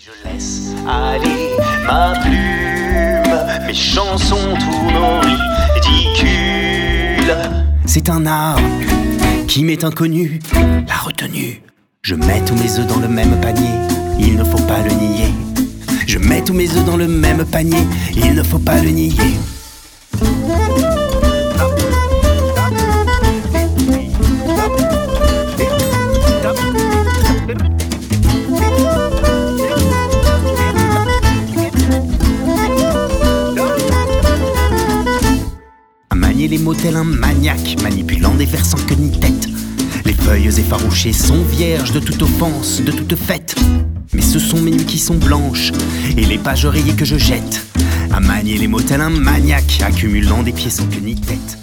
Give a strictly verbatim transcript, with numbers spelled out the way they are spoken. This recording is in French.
Je laisse aller ma plume, mes chansons tournent ridicules. C'est un art qui m'est inconnu, la retenue. Je mets tous mes œufs dans le même panier, il ne faut pas le nier. Je mets tous mes œufs dans le même panier, il ne faut pas le nier. À manier les mots tel un maniaque, manipulant des vers sans queue ni tête. Les feuilles effarouchées sont vierges de toute offense, de toute fête. Mais ce sont mes nuits qui sont blanches et les pages rayées que je jette. À manier les mots tel un maniaque, accumulant des pieds sans queue ni tête.